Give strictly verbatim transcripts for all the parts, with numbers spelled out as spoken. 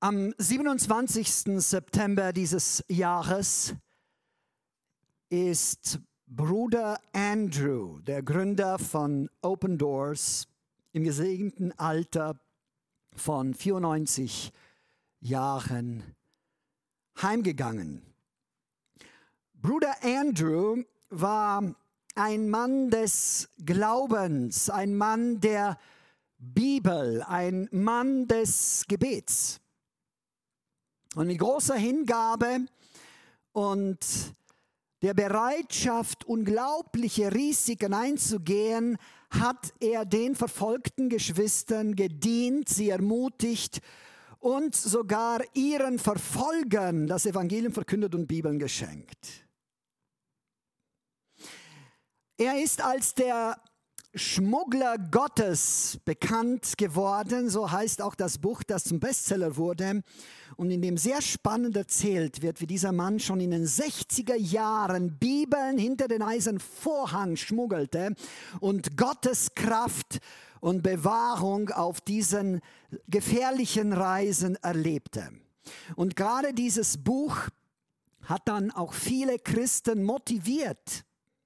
Am siebenundzwanzigsten September dieses Jahres ist Bruder Andrew, der Gründer von Open Doors, im gesegneten Alter von vierundneunzig Jahren heimgegangen. Bruder Andrew war ein Mann des Glaubens, ein Mann der Bibel, ein Mann des Gebets. Und mit großer Hingabe und der Bereitschaft, unglaubliche Risiken einzugehen, hat er den verfolgten Geschwistern gedient, sie ermutigt und sogar ihren Verfolgern das Evangelium verkündet und Bibeln geschenkt. Er ist als der Schmuggler Gottes bekannt geworden, so heißt auch das Buch, das zum Bestseller wurde und in dem sehr spannend erzählt wird, wie dieser Mann schon in den sechziger Jahren Bibeln hinter den eisernen Vorhang schmuggelte und Gottes Kraft und Bewahrung auf diesen gefährlichen Reisen erlebte. Und gerade dieses Buch hat dann auch viele Christen motiviert,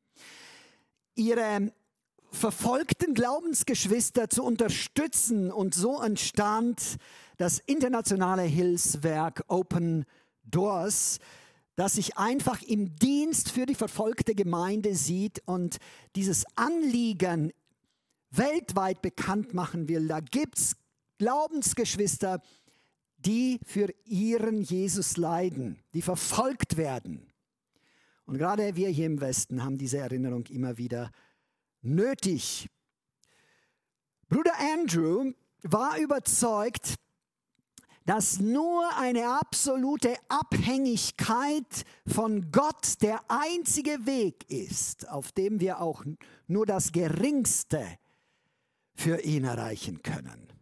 ihre verfolgten Glaubensgeschwister zu unterstützen, und so entstand das internationale Hilfswerk Open Doors, das sich einfach im Dienst für die verfolgte Gemeinde sieht und dieses Anliegen weltweit bekannt machen will. Da gibt es Glaubensgeschwister, die für ihren Jesus leiden, die verfolgt werden. Und gerade wir hier im Westen haben diese Erinnerung immer wieder nötig. Bruder Andrew war überzeugt, dass nur eine absolute Abhängigkeit von Gott der einzige Weg ist, auf dem wir auch nur das Geringste für ihn erreichen können.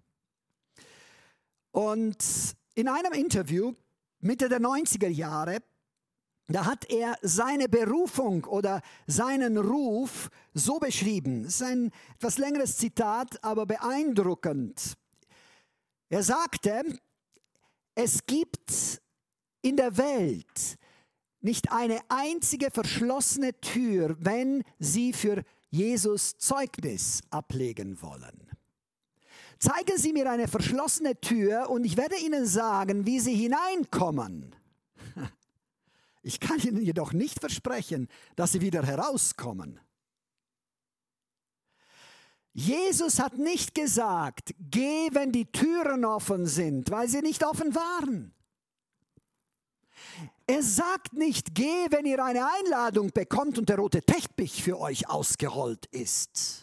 Und in einem Interview Mitte der neunziger Jahre, da hat er seine Berufung oder seinen Ruf so beschrieben. Es ist ein etwas längeres Zitat, aber beeindruckend. Er sagte, es gibt in der Welt nicht eine einzige verschlossene Tür, wenn Sie für Jesus Zeugnis ablegen wollen. Zeigen Sie mir eine verschlossene Tür und ich werde Ihnen sagen, wie Sie hineinkommen. Ich kann Ihnen jedoch nicht versprechen, dass Sie wieder herauskommen. Jesus hat nicht gesagt, geh, wenn die Türen offen sind, weil sie nicht offen waren. Er sagt nicht, geh, wenn ihr eine Einladung bekommt und der rote Teppich für euch ausgerollt ist.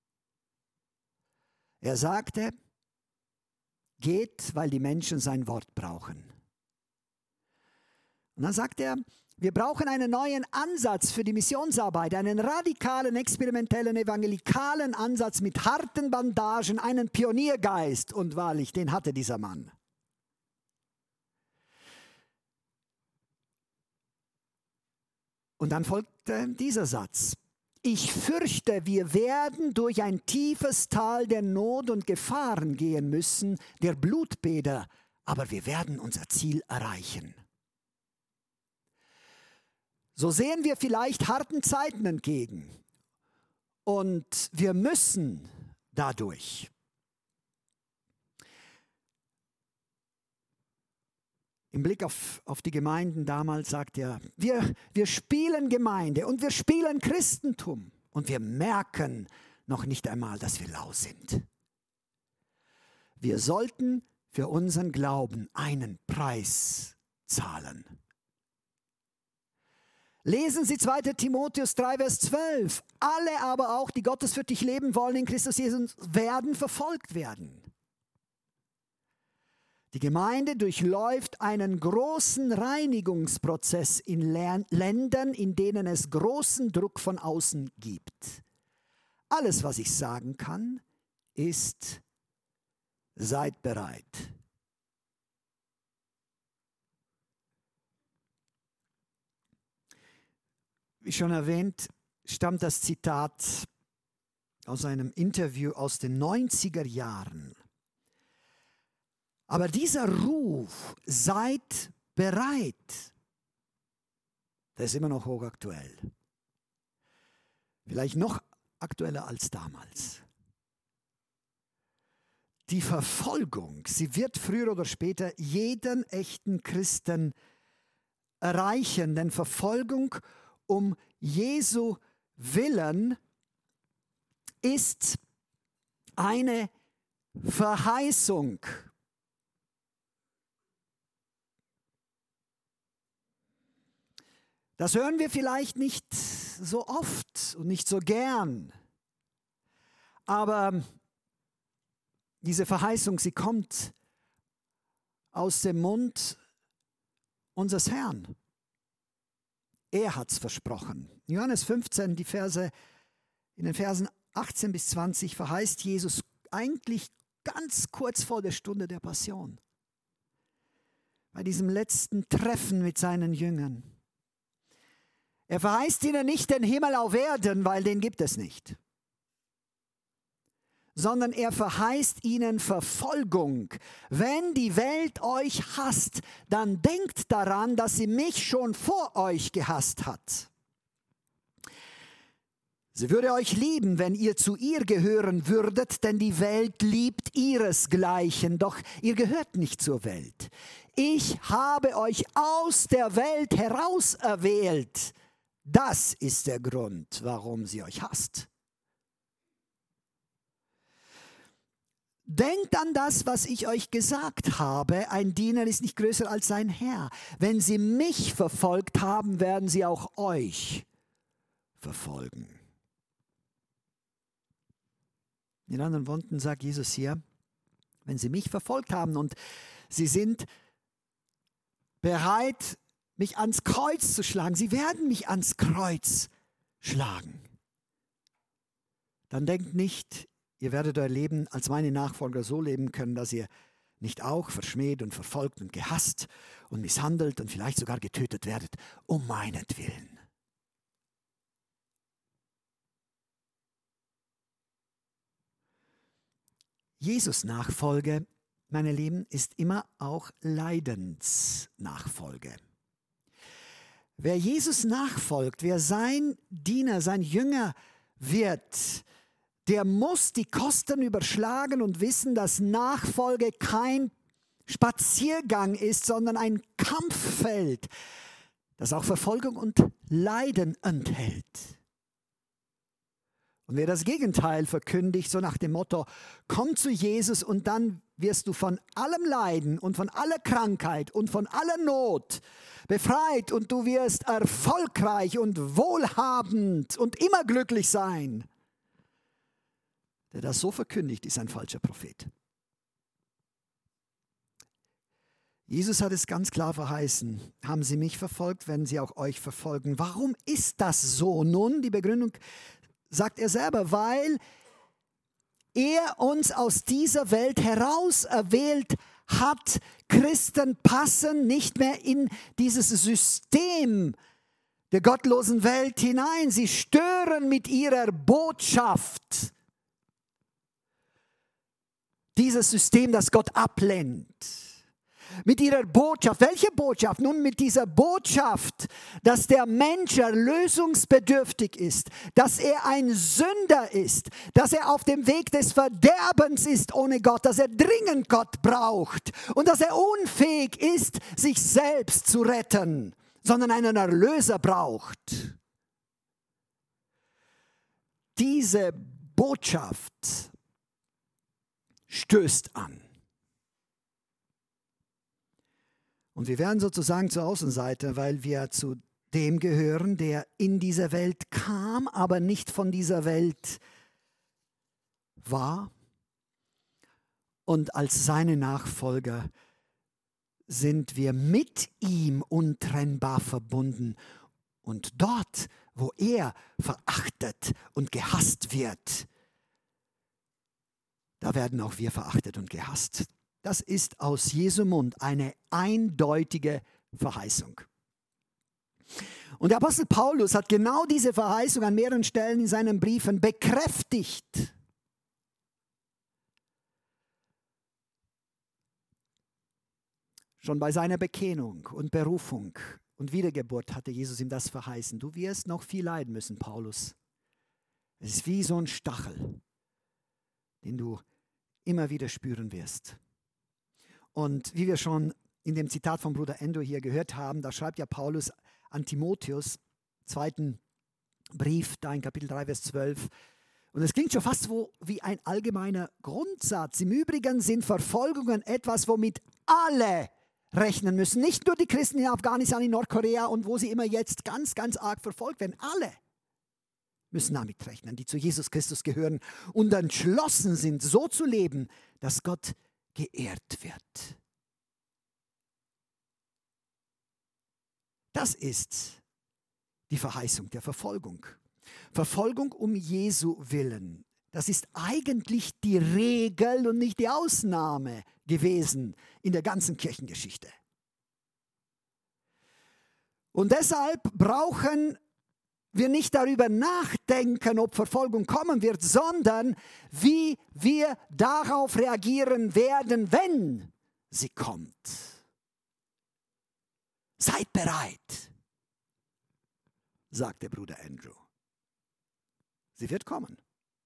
Er sagte, geht, weil die Menschen sein Wort brauchen. Und dann sagt er, wir brauchen einen neuen Ansatz für die Missionsarbeit, einen radikalen, experimentellen, evangelikalen Ansatz mit harten Bandagen, einen Pioniergeist. Und wahrlich, den hatte dieser Mann. Und dann folgte dieser Satz. Ich fürchte, wir werden durch ein tiefes Tal der Not und Gefahren gehen müssen, der Blutbäder, aber wir werden unser Ziel erreichen. So sehen wir vielleicht harten Zeiten entgegen und wir müssen dadurch. Im Blick auf, auf die Gemeinden damals sagt er, wir, wir spielen Gemeinde und wir spielen Christentum und wir merken noch nicht einmal, dass wir lau sind. Wir sollten für unseren Glauben einen Preis zahlen. Lesen Sie zweiter Timotheus drei, Vers zwölf. Alle aber auch, die gottesfürchtig leben wollen in Christus Jesus, werden verfolgt werden. Die Gemeinde durchläuft einen großen Reinigungsprozess in Ländern, in denen es großen Druck von außen gibt. Alles, was ich sagen kann, ist, seid bereit. Wie schon erwähnt, stammt das Zitat aus einem Interview aus den neunziger Jahren. Aber dieser Ruf, seid bereit, der ist immer noch hochaktuell. Vielleicht noch aktueller als damals. Die Verfolgung, sie wird früher oder später jeden echten Christen erreichen, denn Verfolgung um Jesu Willen ist eine Verheißung. Das hören wir vielleicht nicht so oft und nicht so gern, aber diese Verheißung, sie kommt aus dem Mund unseres Herrn. Er hat es versprochen. In Johannes fünfzehn, die Verse, in den Versen achtzehn bis zwanzig verheißt Jesus eigentlich ganz kurz vor der Stunde der Passion. Bei diesem letzten Treffen mit seinen Jüngern. Er verheißt ihnen nicht den Himmel auf Erden, weil den gibt es nicht. Sondern er verheißt ihnen Verfolgung. Wenn die Welt euch hasst, dann denkt daran, dass sie mich schon vor euch gehasst hat. Sie würde euch lieben, wenn ihr zu ihr gehören würdet, denn die Welt liebt ihresgleichen, doch ihr gehört nicht zur Welt. Ich habe euch aus der Welt heraus erwählt. Das ist der Grund, warum sie euch hasst. Denkt an das, was ich euch gesagt habe. Ein Diener ist nicht größer als sein Herr. Wenn sie mich verfolgt haben, werden sie auch euch verfolgen. In anderen Worten sagt Jesus hier, wenn sie mich verfolgt haben und sie sind bereit, mich ans Kreuz zu schlagen, sie werden mich ans Kreuz schlagen. Dann denkt nicht, ihr werdet euer Leben als meine Nachfolger so leben können, dass ihr nicht auch verschmäht und verfolgt und gehasst und misshandelt und vielleicht sogar getötet werdet, um meinetwillen. Jesus-Nachfolge, meine Lieben, ist immer auch Leidensnachfolge. Wer Jesus nachfolgt, wer sein Diener, sein Jünger wird, der muss die Kosten überschlagen und wissen, dass Nachfolge kein Spaziergang ist, sondern ein Kampffeld, das auch Verfolgung und Leiden enthält. Und wer das Gegenteil verkündigt, so nach dem Motto, komm zu Jesus und dann wirst du von allem Leiden und von aller Krankheit und von aller Not befreit und du wirst erfolgreich und wohlhabend und immer glücklich sein. Der das so verkündigt, ist ein falscher Prophet. Jesus hat es ganz klar verheißen. Haben sie mich verfolgt, werden sie auch euch verfolgen. Warum ist das so? Nun, die Begründung sagt er selber, weil er uns aus dieser Welt heraus erwählt hat. Christen passen nicht mehr in dieses System der gottlosen Welt hinein. Sie stören mit ihrer Botschaft dieses System, das Gott ablehnt. Mit ihrer Botschaft. Welche Botschaft? Nun mit dieser Botschaft, dass der Mensch erlösungsbedürftig ist, dass er ein Sünder ist, dass er auf dem Weg des Verderbens ist ohne Gott, dass er dringend Gott braucht und dass er unfähig ist, sich selbst zu retten, sondern einen Erlöser braucht. Diese Botschaft stößt an. Und wir werden sozusagen zur Außenseite, weil wir zu dem gehören, der in diese Welt kam, aber nicht von dieser Welt war. Und als seine Nachfolger sind wir mit ihm untrennbar verbunden. Und dort, wo er verachtet und gehasst wird, da werden auch wir verachtet und gehasst. Das ist aus Jesu Mund eine eindeutige Verheißung. Und der Apostel Paulus hat genau diese Verheißung an mehreren Stellen in seinen Briefen bekräftigt. Schon bei seiner Bekennung und Berufung und Wiedergeburt hatte Jesus ihm das verheißen. Du wirst noch viel leiden müssen, Paulus. Es ist wie so ein Stachel, den du immer wieder spüren wirst. Und wie wir schon in dem Zitat von Bruder Endo hier gehört haben, da schreibt ja Paulus an Timotheus, zweiten Brief, da in Kapitel drei, Vers zwölf. Und es klingt schon fast so wie ein allgemeiner Grundsatz. Im Übrigen sind Verfolgungen etwas, womit alle rechnen müssen. Nicht nur die Christen in Afghanistan, in Nordkorea und wo sie immer jetzt ganz, ganz arg verfolgt werden. Alle müssen damit rechnen, die zu Jesus Christus gehören und entschlossen sind, so zu leben, dass Gott geehrt wird. Das ist die Verheißung der Verfolgung. Verfolgung um Jesu willen. Das ist eigentlich die Regel und nicht die Ausnahme gewesen in der ganzen Kirchengeschichte. Und deshalb brauchen wir nicht darüber nachdenken, ob Verfolgung kommen wird, sondern wie wir darauf reagieren werden, wenn sie kommt. Seid bereit, sagte Bruder Andrew. Sie wird kommen.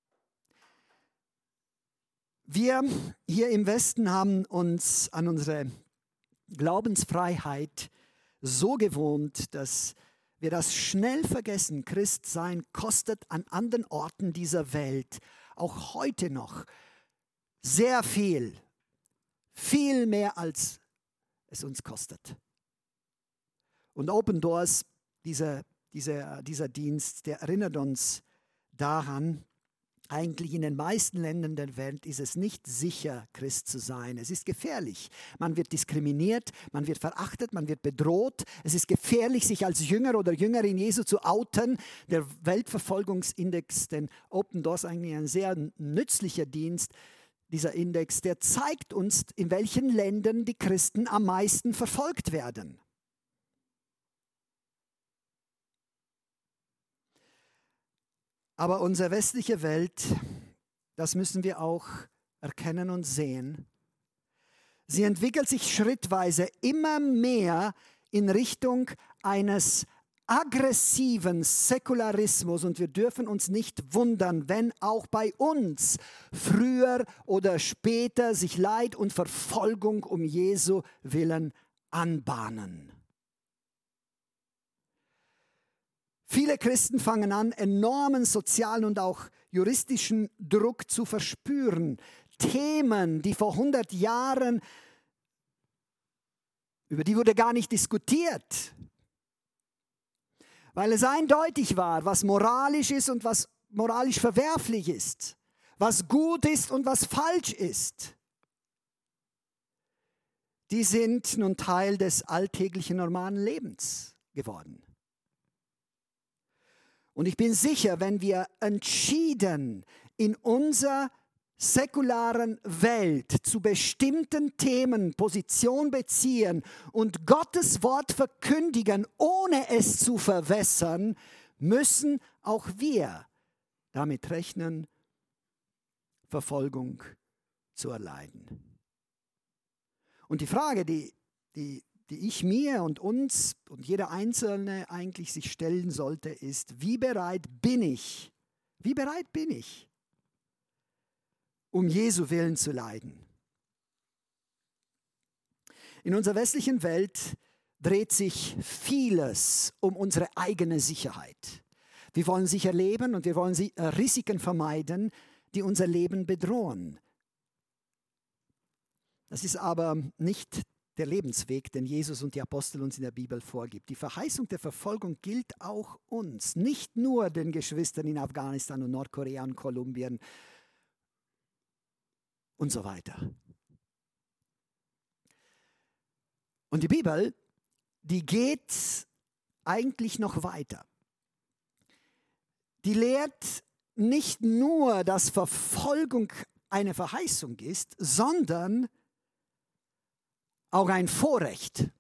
Wir hier im Westen haben uns an unsere Glaubensfreiheit so gewohnt, dass wir das schnell vergessen. Christsein kostet an anderen Orten dieser Welt, auch heute noch, sehr viel. Viel mehr, als es uns kostet. Und Open Doors, dieser, dieser, dieser Dienst, der erinnert uns daran, eigentlich in den meisten Ländern der Welt ist es nicht sicher, Christ zu sein. Es ist gefährlich. Man wird diskriminiert, man wird verachtet, man wird bedroht. Es ist gefährlich, sich als Jünger oder Jüngerin Jesu zu outen. Der Weltverfolgungsindex, den Open Doors, eigentlich ein sehr nützlicher Dienst, dieser Index, der zeigt uns, in welchen Ländern die Christen am meisten verfolgt werden. Aber unsere westliche Welt, das müssen wir auch erkennen und sehen, sie entwickelt sich schrittweise immer mehr in Richtung eines aggressiven Säkularismus und wir dürfen uns nicht wundern, wenn auch bei uns früher oder später sich Leid und Verfolgung um Jesu willen anbahnen. Viele Christen fangen an, enormen sozialen und auch juristischen Druck zu verspüren. Themen, die vor hundert Jahren, über die wurde gar nicht diskutiert, weil es eindeutig war, was moralisch ist und was moralisch verwerflich ist, was gut ist und was falsch ist. Die sind nun Teil des alltäglichen normalen Lebens geworden. Und ich bin sicher, wenn wir entschieden in unserer säkularen Welt zu bestimmten Themen Position beziehen und Gottes Wort verkündigen, ohne es zu verwässern, müssen auch wir damit rechnen, Verfolgung zu erleiden. Und die Frage, die, die die ich mir und uns und jeder Einzelne eigentlich sich stellen sollte, ist, wie bereit bin ich, wie bereit bin ich, um Jesu Willen zu leiden? In unserer westlichen Welt dreht sich vieles um unsere eigene Sicherheit. Wir wollen sicher leben und wir wollen Risiken vermeiden, die unser Leben bedrohen. Das ist aber nicht der Lebensweg, den Jesus und die Apostel uns in der Bibel vorgibt. Die Verheißung der Verfolgung gilt auch uns, nicht nur den Geschwistern in Afghanistan und Nordkorea und Kolumbien und so weiter. Und die Bibel, die geht eigentlich noch weiter. Die lehrt nicht nur, dass Verfolgung eine Verheißung ist, sondern auch ein Vorrecht.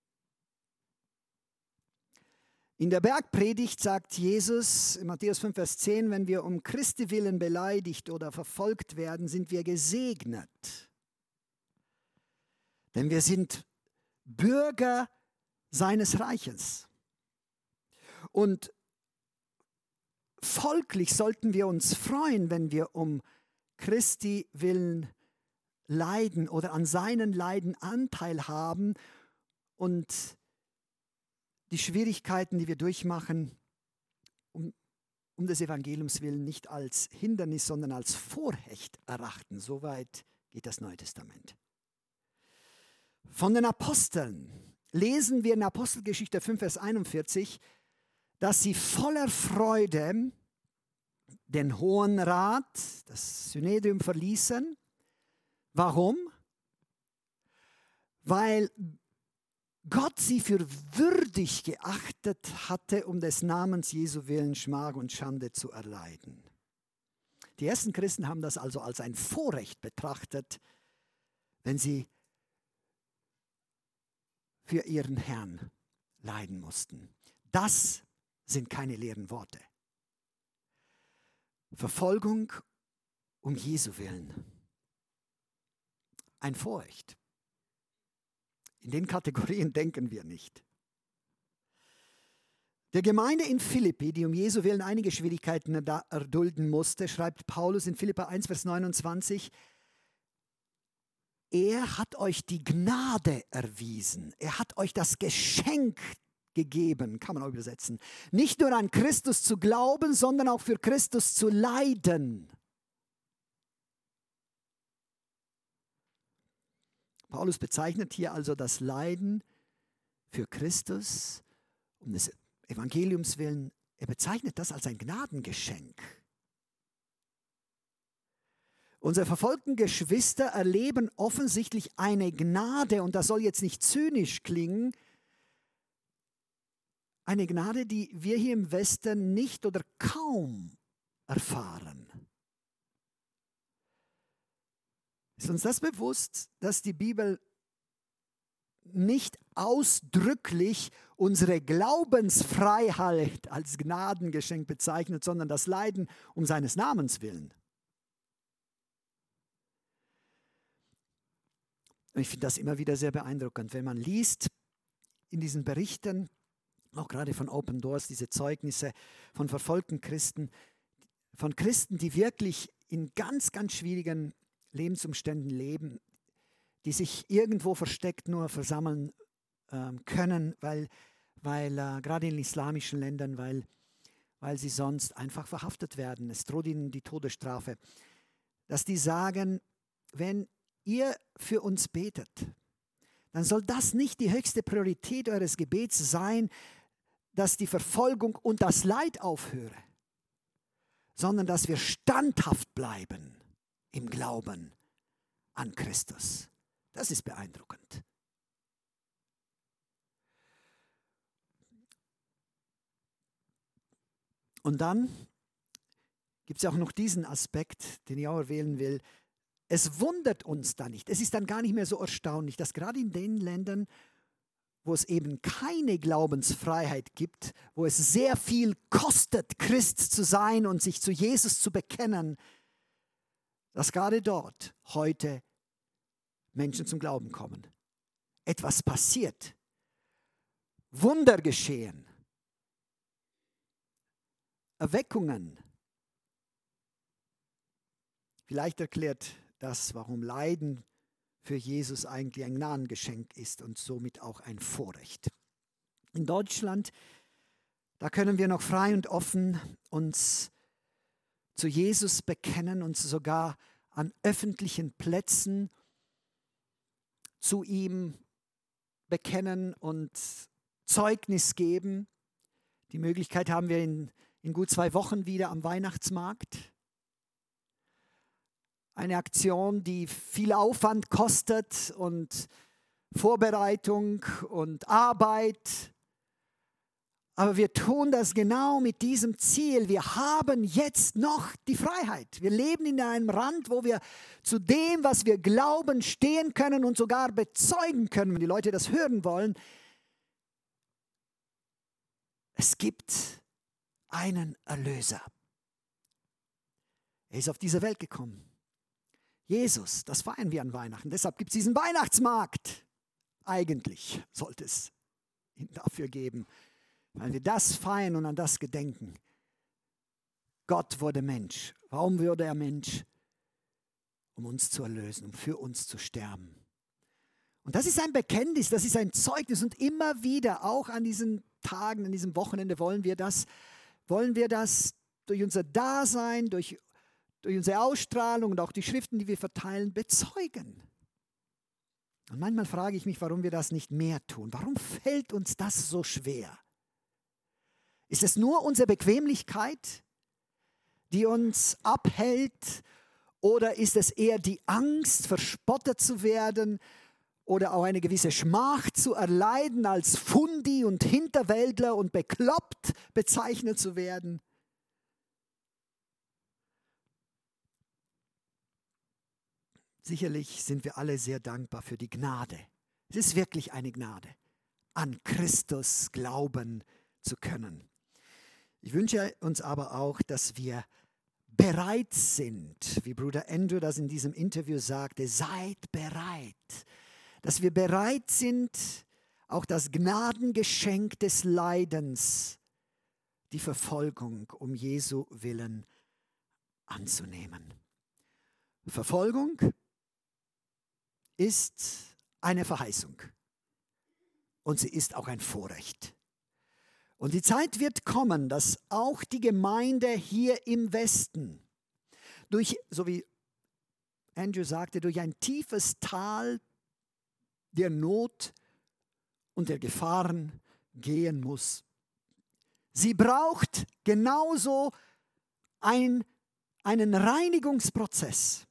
In der Bergpredigt sagt Jesus in Matthäus fünf, Vers zehn, wenn wir um Christi willen beleidigt oder verfolgt werden, sind wir gesegnet. Denn wir sind Bürger seines Reiches. Und folglich sollten wir uns freuen, wenn wir um Christi willen leiden oder an seinen Leiden Anteil haben und die Schwierigkeiten, die wir durchmachen, um, um des Evangeliums willen nicht als Hindernis, sondern als Vorrecht erachten. Soweit geht das Neue Testament. Von den Aposteln lesen wir in Apostelgeschichte fünf, Vers einundvierzig, dass sie voller Freude den Hohen Rat, das Synedrium verließen. Warum? Weil Gott sie für würdig geachtet hatte, um des Namens Jesu willen Schmach und Schande zu erleiden. Die ersten Christen haben das also als ein Vorrecht betrachtet, wenn sie für ihren Herrn leiden mussten. Das sind keine leeren Worte. Verfolgung um Jesu willen. Ein Vorrecht. In den Kategorien denken wir nicht. Der Gemeinde in Philippi, die um Jesu willen einige Schwierigkeiten erdulden musste, schreibt Paulus in Philipper eins, Vers neunundzwanzig, er hat euch die Gnade erwiesen. Er hat euch das Geschenk gegeben, kann man auch übersetzen. Nicht nur an Christus zu glauben, sondern auch für Christus zu leiden. Paulus bezeichnet hier also das Leiden für Christus, um des Evangeliums willen. Er bezeichnet das als ein Gnadengeschenk. Unsere verfolgten Geschwister erleben offensichtlich eine Gnade, und das soll jetzt nicht zynisch klingen, eine Gnade, die wir hier im Westen nicht oder kaum erfahren. Ist uns das bewusst, dass die Bibel nicht ausdrücklich unsere Glaubensfreiheit als Gnadengeschenk bezeichnet, sondern das Leiden um seines Namens willen? Ich finde das immer wieder sehr beeindruckend, wenn man liest in diesen Berichten, auch gerade von Open Doors, diese Zeugnisse von verfolgten Christen, von Christen, die wirklich in ganz, ganz schwierigen Lebensumständen leben, die sich irgendwo versteckt nur versammeln ähm, können, weil, weil äh, gerade in islamischen Ländern, weil, weil sie sonst einfach verhaftet werden. Es droht ihnen die Todesstrafe. Dass die sagen, wenn ihr für uns betet, dann soll das nicht die höchste Priorität eures Gebets sein, dass die Verfolgung und das Leid aufhöre, sondern dass wir standhaft bleiben im Glauben an Christus. Das ist beeindruckend. Und dann gibt es auch noch diesen Aspekt, den ich auch erwähnen will. Es wundert uns da nicht. Es ist dann gar nicht mehr so erstaunlich, dass gerade in den Ländern, wo es eben keine Glaubensfreiheit gibt, wo es sehr viel kostet, Christ zu sein und sich zu Jesus zu bekennen, dass gerade dort heute Menschen zum Glauben kommen. Etwas passiert. Wunder geschehen. Erweckungen. Vielleicht erklärt das, warum Leiden für Jesus eigentlich ein Gnadengeschenk ist und somit auch ein Vorrecht. In Deutschland, da können wir noch frei und offen uns zu Jesus bekennen und sogar an öffentlichen Plätzen zu ihm bekennen und Zeugnis geben. Die Möglichkeit haben wir in, in gut zwei Wochen wieder am Weihnachtsmarkt. Eine Aktion, die viel Aufwand kostet und Vorbereitung und Arbeit. Aber wir tun das genau mit diesem Ziel. Wir haben jetzt noch die Freiheit. Wir leben in einem Land, wo wir zu dem, was wir glauben, stehen können und sogar bezeugen können, wenn die Leute das hören wollen. Es gibt einen Erlöser. Er ist auf diese Welt gekommen. Jesus, das feiern wir an Weihnachten. Deshalb gibt es diesen Weihnachtsmarkt. Eigentlich sollte es ihn dafür geben, weil wir das feiern und an das gedenken. Gott wurde Mensch. Warum wurde er Mensch? Um uns zu erlösen, um für uns zu sterben. Und das ist ein Bekenntnis, das ist ein Zeugnis. Und immer wieder, auch an diesen Tagen, an diesem Wochenende, wollen wir das, wollen wir das durch unser Dasein, durch, durch unsere Ausstrahlung und auch die Schriften, die wir verteilen, bezeugen. Und manchmal frage ich mich, warum wir das nicht mehr tun. Warum fällt uns das so schwer? Ist es nur unsere Bequemlichkeit, die uns abhält? Oder ist es eher die Angst, verspottet zu werden oder auch eine gewisse Schmach zu erleiden, als Fundi und Hinterwäldler und bekloppt bezeichnet zu werden? Sicherlich sind wir alle sehr dankbar für die Gnade. Es ist wirklich eine Gnade, an Christus glauben zu können. Ich wünsche uns aber auch, dass wir bereit sind, wie Bruder Andrew das in diesem Interview sagte, seid bereit, dass wir bereit sind, auch das Gnadengeschenk des Leidens, die Verfolgung um Jesu willen anzunehmen. Verfolgung ist eine Verheißung und sie ist auch ein Vorrecht. Und die Zeit wird kommen, dass auch die Gemeinde hier im Westen, durch, so wie Andrew sagte, durch ein tiefes Tal der Not und der Gefahren gehen muss. Sie braucht genauso ein, einen Reinigungsprozess.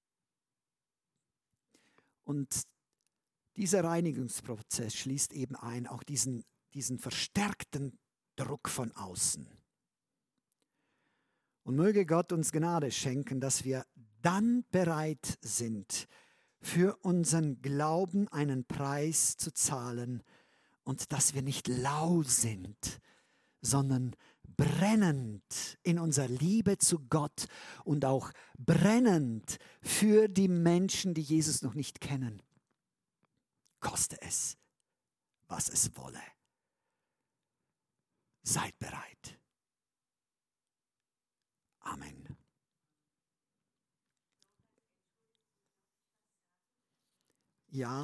Und dieser Reinigungsprozess schließt eben ein, auch diesen, diesen verstärkten Druck von außen. Und möge Gott uns Gnade schenken, dass wir dann bereit sind, für unseren Glauben einen Preis zu zahlen und dass wir nicht lau sind, sondern brennend in unserer Liebe zu Gott und auch brennend für die Menschen, die Jesus noch nicht kennen. Koste es, was es wolle. Seid bereit. Amen. Ja.